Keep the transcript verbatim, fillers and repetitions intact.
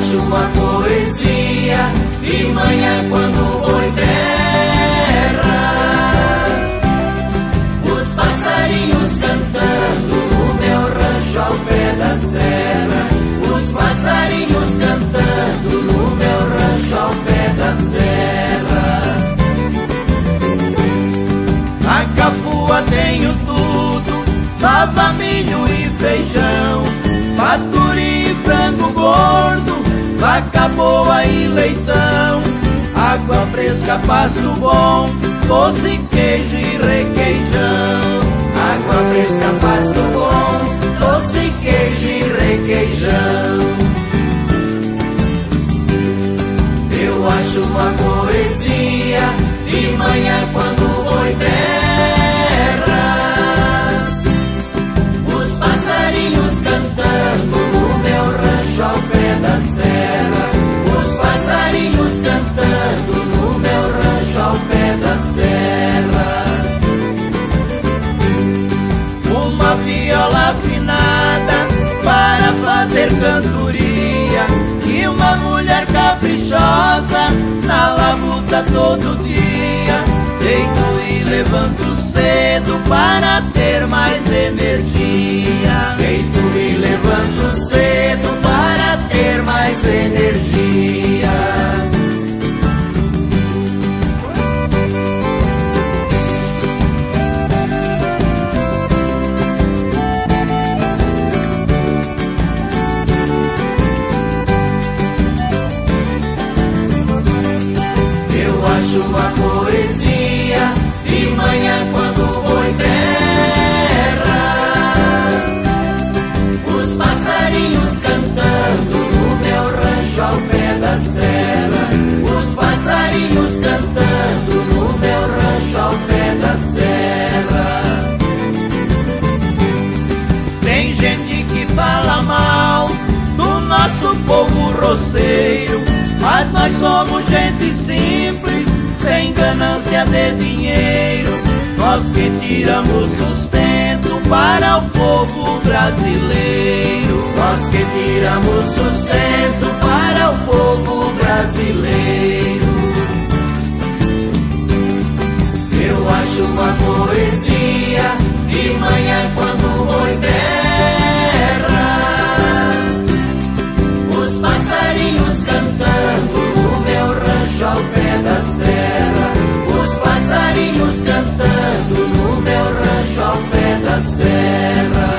acho uma poesia de manhã quando o boi berra, os passarinhos cantando no meu rancho ao pé da serra, os passarinhos cantando no meu rancho ao pé da serra. Na Cafua tenho tudo, fava, milho e feijão, faturi e frango gordo, vaca boa e leitão, água fresca, pasto bom, doce, queijo e requeijão. Água fresca, pasto bom, doce, queijo e requeijão. Eu acho uma poesia de manhã quando o boi berra, os passarinhos cantando no meu rancho ao pé da serra, os passarinhos cantando no meu rancho ao pé da serra. Uma viola afinada para fazer cantoria e uma mulher caprichosa na labuta todo dia. Deito e levanto cedo para ter mais energia. Deito e levanto cedo para ter mais energia. Acho uma poesia de manhã quando o boi berra, os passarinhos cantando no meu rancho ao pé da serra, os passarinhos cantando no meu rancho ao pé da serra. Tem gente que fala mal do nosso povo roceiro, mas nós somos gente simples, sem ganância de dinheiro, nós que tiramos sustento para o povo brasileiro, nós que tiramos sustento para o povo brasileiro. Eu acho uma poesia de manhã quando o boi berra, os passarinhos cantando no meu rancho ao pé da serra, os passarinhos cantando no meu rancho ao pé da serra.